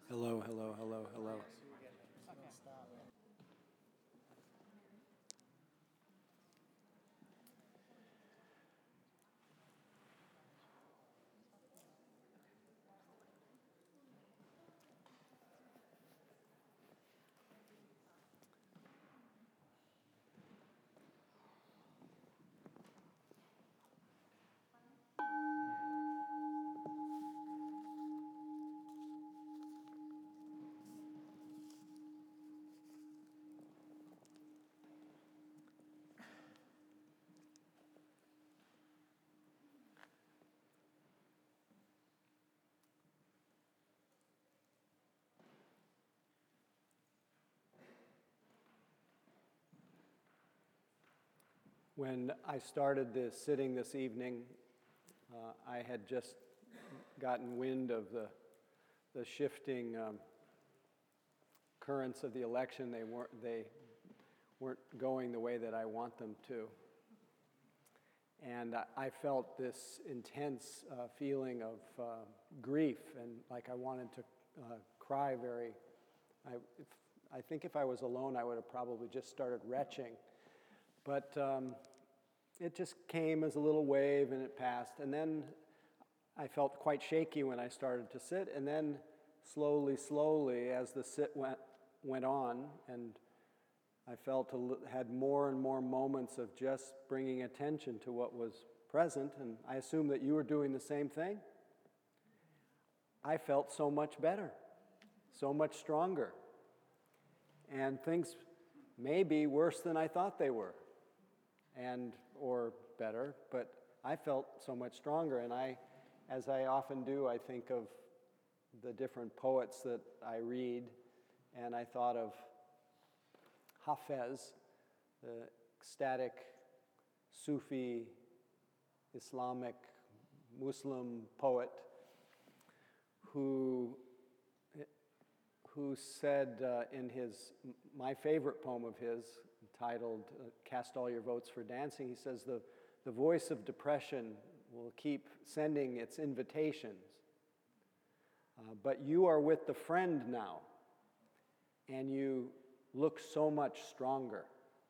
Hello, hello, hello, hello. When I started this sitting this evening, I had just gotten wind of the shifting currents of the election. They weren't going the way that I want them to. And I felt this intense feeling of grief, and like I wanted to cry I think if I was alone, I would have probably just started retching. But it just came as a little wave and it passed. And then I felt quite shaky when I started to sit. And then slowly, as the sit went on, and I had more and more moments of just bringing attention to what was present. And I assume that you were doing the same thing. I felt so much better, so much stronger. And things may be worse than I thought they were. Or better, but I felt so much stronger. And as I often do, I think of the different poets that I read, and I thought of Hafez, the ecstatic Sufi Islamic Muslim poet, who said in my favorite poem of his, titled Cast All Your Votes for Dancing, he says, the voice of depression will keep sending its invitations, but you are with the friend now, and you look so much stronger.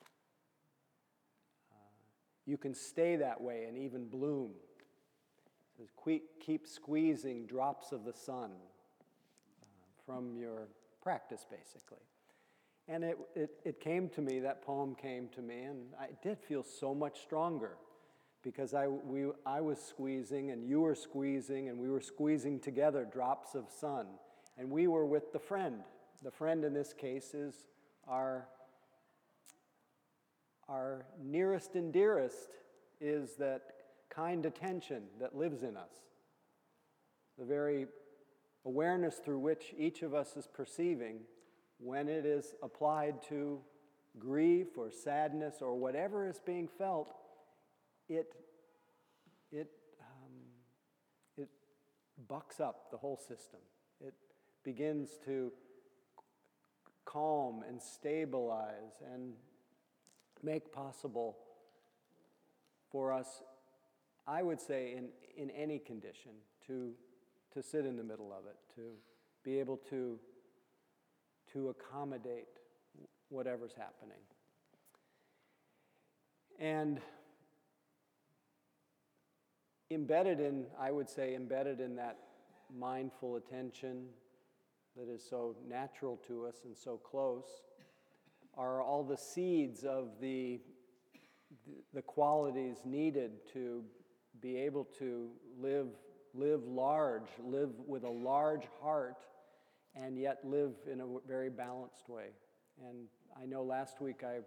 You can stay that way and even bloom. It says, keep squeezing drops of the sun from your practice, basically. And it came to me, that poem came to me, and I did feel so much stronger because I was squeezing and you were squeezing and we were squeezing together drops of sun. And we were with the friend. The friend in this case is our nearest and dearest, is that kind attention that lives in us. The very awareness through which each of us is perceiving, when it is applied to grief or sadness or whatever is being felt, it bucks up the whole system. It begins to calm and stabilize and make possible for us, I would say, in any condition, to sit in the middle of it, to be able to accommodate whatever's happening. And embedded in that mindful attention that is so natural to us and so close are all the seeds of the qualities needed to be able to live large, live with a large heart, and yet live in a very balanced way. And I know last week I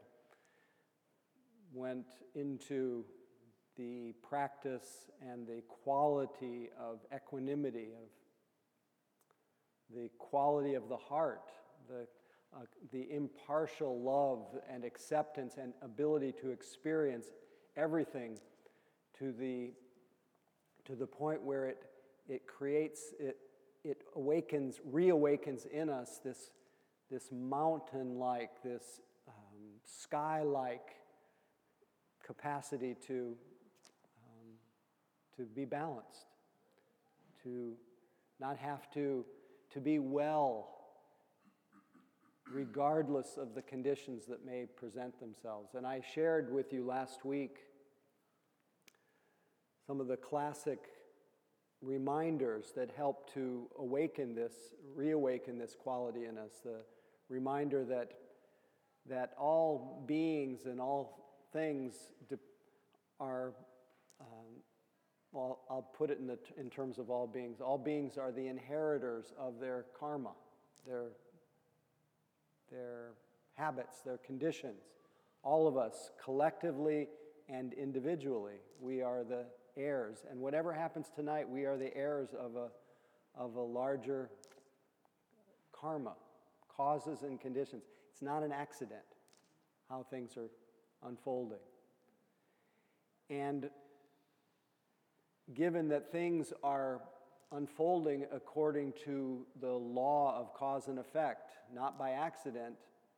went into the practice and the quality of equanimity, of the quality of the heart, the impartial love and acceptance and ability to experience everything to the point where it creates, it reawakens in us this mountain-like, this sky-like capacity to be balanced, to not have to to be well, regardless of the conditions that may present themselves. And I shared with you last week some of the classic reminders that help to reawaken this quality in us. The reminder that all beings and all things are, well, I'll put it in terms of all beings. All beings are the inheritors of their karma, their habits, their conditions. All of us, collectively and individually, we are the heirs. And whatever happens tonight, we are the heirs of a larger karma, causes and conditions. It's not an accident how things are unfolding. And given that things are unfolding according to the law of cause and effect, not by accident,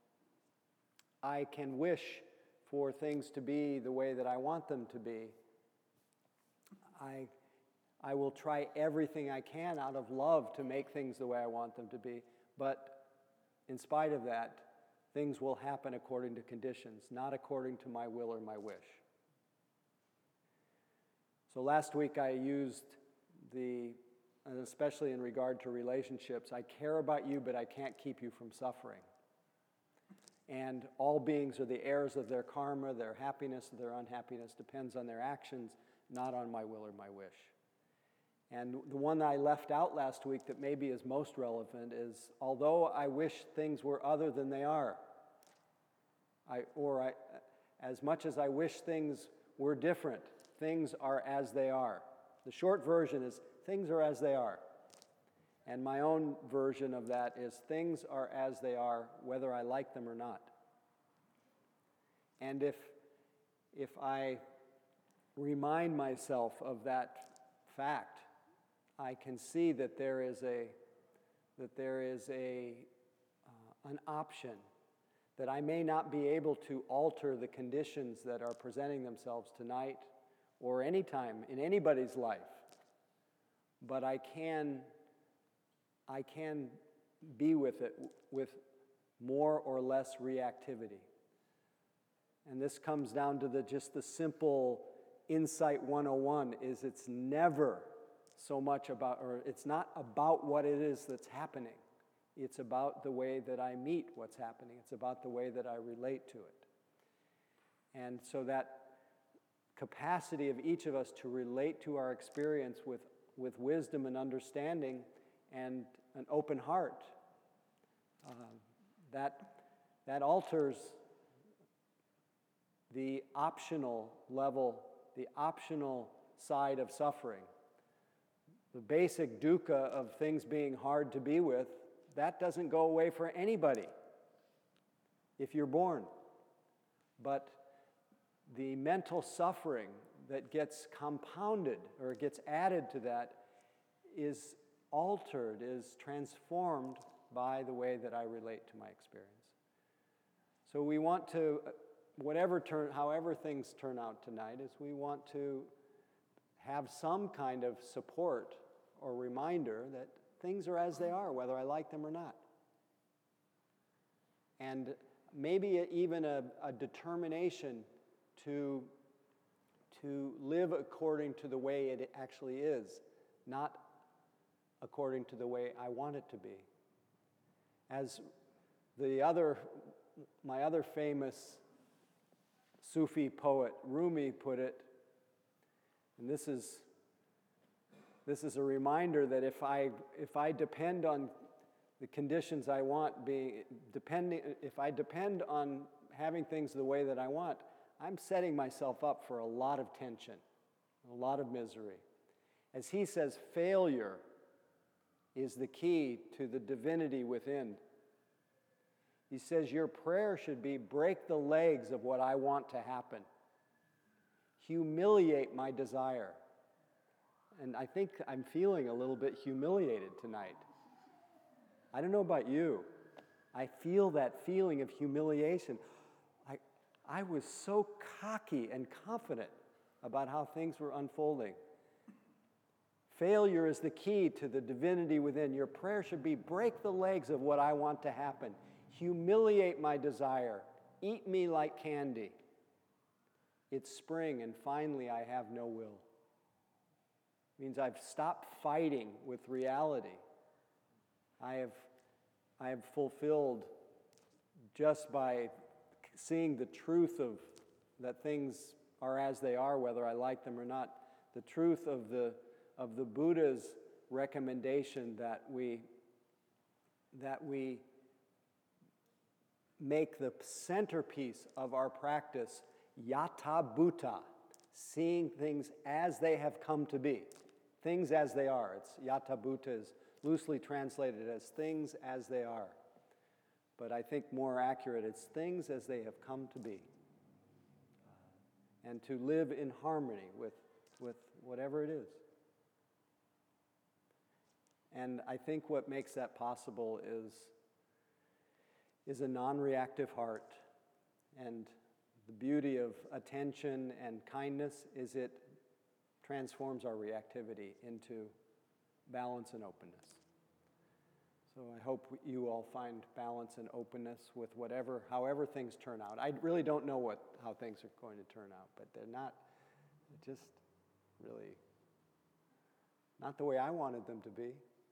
I can wish for things to be the way that I want them to be. I will try everything I can out of love to make things the way I want them to be, but in spite of that, things will happen according to conditions, not according to my will or my wish. So last week I used and especially in regard to relationships, I care about you, but I can't keep you from suffering. And all beings are the heirs of their karma. Their happiness or their unhappiness depends on their actions, not on my will or my wish. And the one I left out last week that maybe is most relevant is, although I wish things were other than they are, as much as I wish things were different, things are as they are. The short version is, things are as they are. And my own version of that is, things are as they are, whether I like them or not. And if I remind myself of that fact, I can see that there is an option, that I may not be able to alter the conditions that are presenting themselves tonight or any time in anybody's life, but I can be with it with more or less reactivity. And this comes down to just the simple Insight 101, is it's never so much about, or it's not about what it is that's happening. It's about the way that I meet what's happening. It's about the way that I relate to it. And so that capacity of each of us to relate to our experience with wisdom and understanding and an open heart, that alters the optional level, the optional side of suffering. The basic dukkha of things being hard to be with, that doesn't go away for anybody if you're born. But the mental suffering that gets compounded or gets added to that is altered, is transformed by the way that I relate to my experience. So we want to, however things turn out tonight, is we want to have some kind of support or reminder that things are as they are, whether I like them or not. And maybe even a determination to live according to the way it actually is, not according to the way I want it to be. As my other famous Sufi poet, Rumi, put it, and this is a reminder that if I depend on the conditions I want if I depend on having things the way that I want, I'm setting myself up for a lot of tension, a lot of misery. As he says, failure is the key to the divinity within. He says, your prayer should be, break the legs of what I want to happen. Humiliate my desire. And I think I'm feeling a little bit humiliated tonight. I don't know about you. I feel that feeling of humiliation. I was so cocky and confident about how things were unfolding. Failure is the key to the divinity within. Your prayer should be, break the legs of what I want to happen. Humiliate my desire. Eat me like candy. It's spring, and finally I have no will. It means I've stopped fighting with reality. I have fulfilled, just by seeing the truth of that things are as they are, whether I like them or not, the truth of the Buddha's recommendation that we make the centerpiece of our practice yatha bhuta, seeing things as they have come to be, things as they are. It's yatha bhuta is loosely translated as things as they are, but I think more accurate, it's things as they have come to be, and to live in harmony with whatever it is. And I think what makes that possible is a non-reactive heart. And the beauty of attention and kindness is it transforms our reactivity into balance and openness. So I hope you all find balance and openness with however things turn out. I really don't know how things are going to turn out, but they're just really not the way I wanted them to be.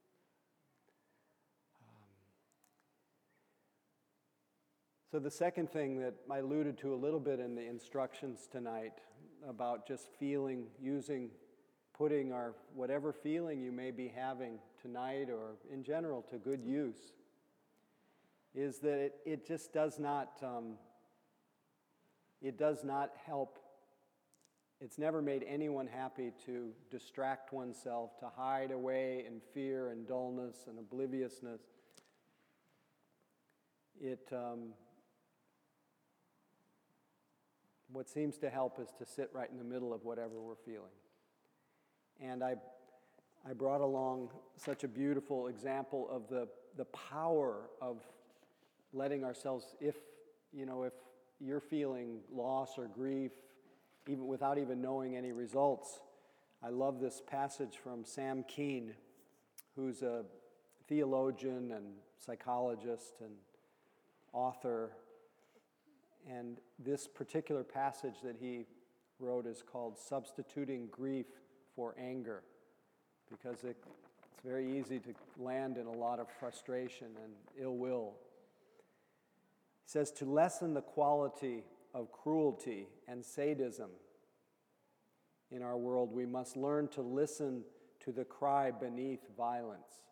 So the second thing that I alluded to a little bit in the instructions tonight about just putting our whatever feeling you may be having tonight or in general to good use, is that it just does not help. It's never made anyone happy to distract oneself, to hide away in fear and dullness and obliviousness. What seems to help is to sit right in the middle of whatever we're feeling. And I brought along such a beautiful example of the power of letting ourselves, if you're feeling loss or grief, even without even knowing any results. I love this passage from Sam Keen, who's a theologian and psychologist and author. And this particular passage that he wrote is called Substituting Grief for Anger, because it's very easy to land in a lot of frustration and ill will. He says, to lessen the quality of cruelty and sadism in our world, we must learn to listen to the cry beneath violence.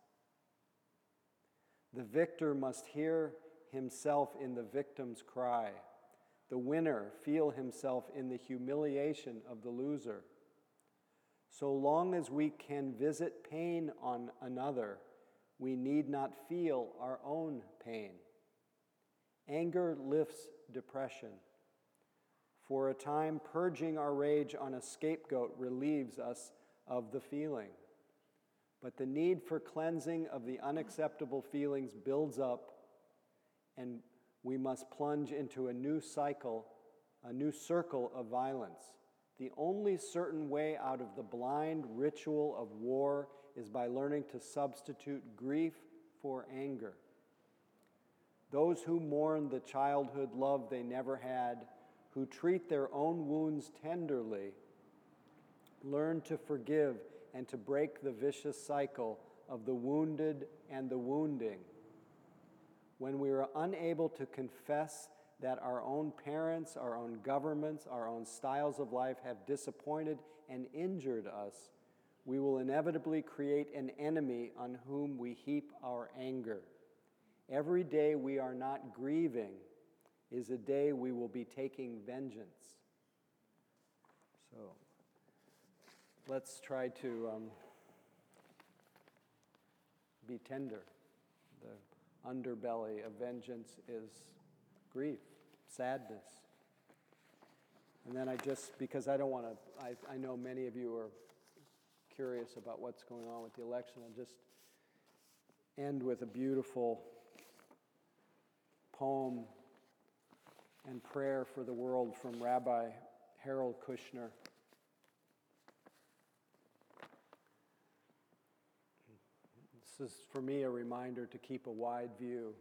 The victor must hear himself in the victim's cry. The winner feel himself in the humiliation of the loser. So long as we can visit pain on another, we need not feel our own pain. Anger lifts depression. For a time, purging our rage on a scapegoat relieves us of the feeling. But the need for cleansing of the unacceptable feelings builds up, and we must plunge into a new circle of violence. The only certain way out of the blind ritual of war is by learning to substitute grief for anger. Those who mourn the childhood love they never had, who treat their own wounds tenderly, learn to forgive and to break the vicious cycle of the wounded and the wounding. When we are unable to confess that our own parents, our own governments, our own styles of life have disappointed and injured us, we will inevitably create an enemy on whom we heap our anger. Every day we are not grieving is a day we will be taking vengeance. So let's try to be tender. The underbelly of vengeance is grief, sadness. And then because I don't want to, I know many of you are curious about what's going on with the election, I'll just end with a beautiful poem and prayer for the world from Rabbi Harold Kushner. This is, for me, a reminder to keep a wide view.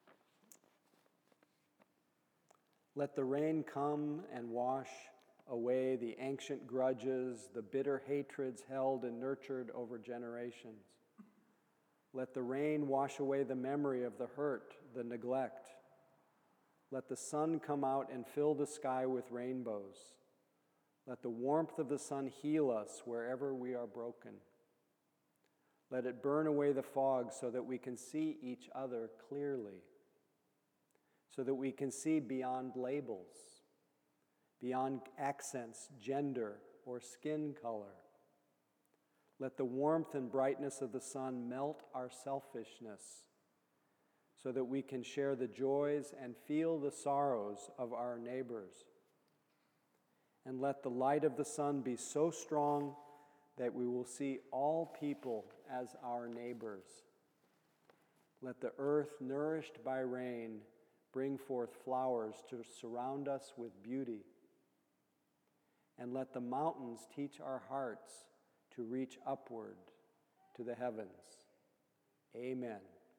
Let the rain come and wash away the ancient grudges, the bitter hatreds held and nurtured over generations. Let the rain wash away the memory of the hurt, the neglect. Let the sun come out and fill the sky with rainbows. Let the warmth of the sun heal us wherever we are broken. Let it burn away the fog so that we can see each other clearly, so that we can see beyond labels, beyond accents, gender, or skin color. Let the warmth and brightness of the sun melt our selfishness so that we can share the joys and feel the sorrows of our neighbors. And let the light of the sun be so strong that we will see all people as our neighbors. Let the earth, nourished by rain, bring forth flowers to surround us with beauty. And let the mountains teach our hearts to reach upward to the heavens. Amen.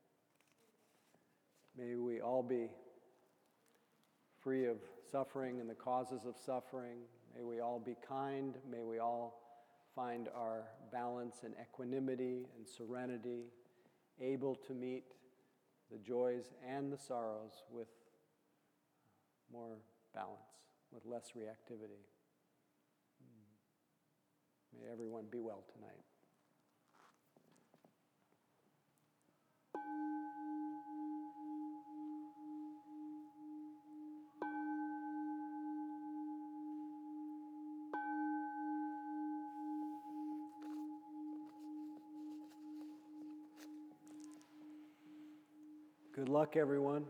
May we all be free of suffering and the causes of suffering. May we all be kind. May we all find our balance and equanimity and serenity, able to meet the joys and the sorrows with more balance, with less reactivity. May everyone be well tonight. Good luck, everyone.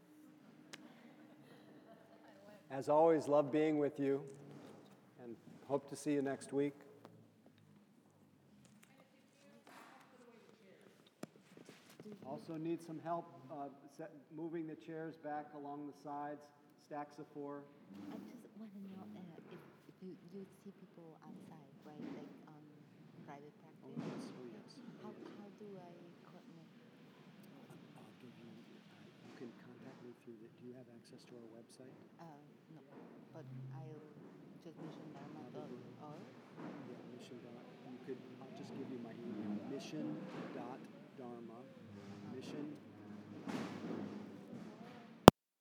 As always, love being with you, and hope to see you next week. Also need some help moving the chairs back along the sides, stacks of 4. I just want to know if you see people outside, right? Like private practice. Oh yes. How do I coordinate? I'll give you. You can contact me through the. Do you have access to our website? No, but I'll just mission dharma.org. Yeah, mission. You could. I'll just give you my email. Mission.dharma